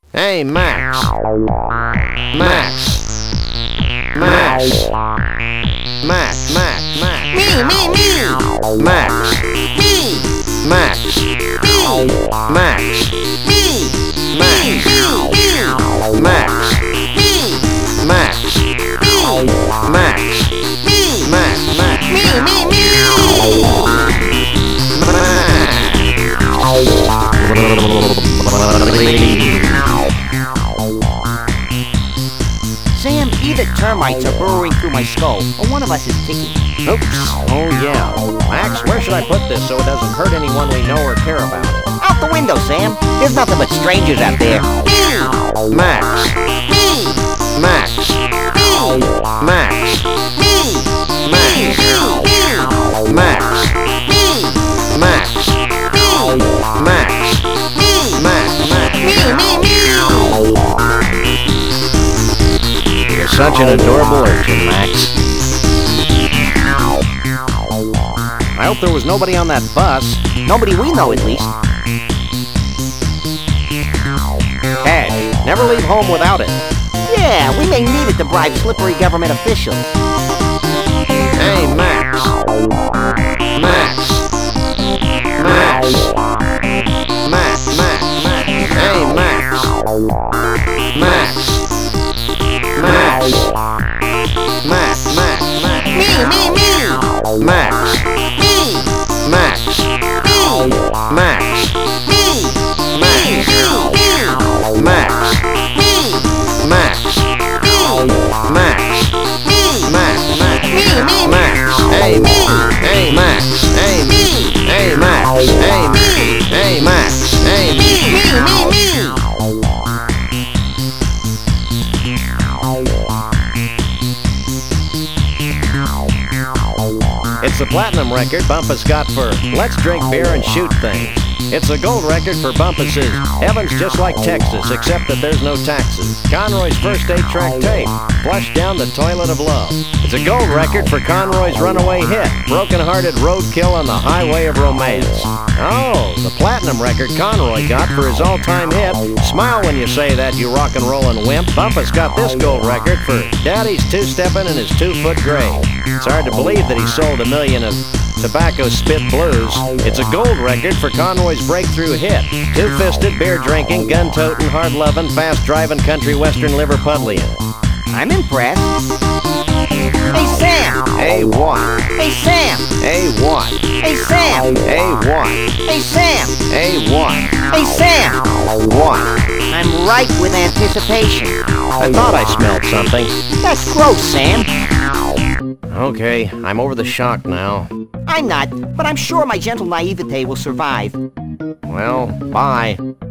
Hey, Max. Max. Max. Max. Max. Max. Me. Max. Me. Max. Me. Max. Me. Max. Me. Max. Me. Max. Me. Max. Me. Max. Max. Sam, either termites are burrowing through my skull, or one of us is ticking. Oops. Oh, yeah. Max, where should I put this so it doesn't hurt anyone we know or care about? Out the window, Sam. There's nothing but strangers out there. Max. Me. Max. Me. Max. Me. Max. Me. Max. Me. Max. Me. Max. Me. Max. Me. You're such an adorable urchin, Max. I hope there was nobody on that bus. Nobody we know, at least. Cash. Never leave home without it. Yeah, we may need it to bribe slippery government officials. Hey, Max. Max. Max. Max. Max. Hey, Max. Max. Max. Max. Max. Me. Max. Me. Max. Me. Max. Me. Max. Me. Max. Me. Max. Me. Max. Me. Max. Me. Max. Hey, hey, Max. Hey, hey, Max. Hey, hey, Max. Hey, Me. It's the platinum record Bumpus got for Let's Drink Beer and Shoot Things. It's a gold record for Bumpus's Heaven's Just Like Texas, except that there's no taxes. Conroy's first 8-track tape, Flushed Down the Toilet of Love. It's a gold record for Conroy's runaway hit, Broken-Hearted Roadkill on the Highway of Romance. Oh, the platinum record Conroy got for his all-time hit, Smile When You Say That, You Rock and Rollin' Wimp. Bumpus got this gold record for Daddy's Two-Steppin' and His 2-Foot Grave. It's hard to believe that he sold 1 million of Tobacco Spit Blues. It's a gold record for Conroy's breakthrough hit, Two-Fisted, Beer-Drinking, Gun-Totin', Hard-Lovin', Fast-Drivin', Country Western Liverpudlian. I'm impressed. Hey, Sam. Hey, what? Hey, Sam. Hey, what? Hey, Sam. Hey, what? Hey, Sam. Hey, what? Hey, Sam. What? I'm ripe with anticipation. I thought I smelled something. That's gross, Sam. Okay, I'm over the shock now. I'm not, but I'm sure my gentle naivete will survive. Well, bye.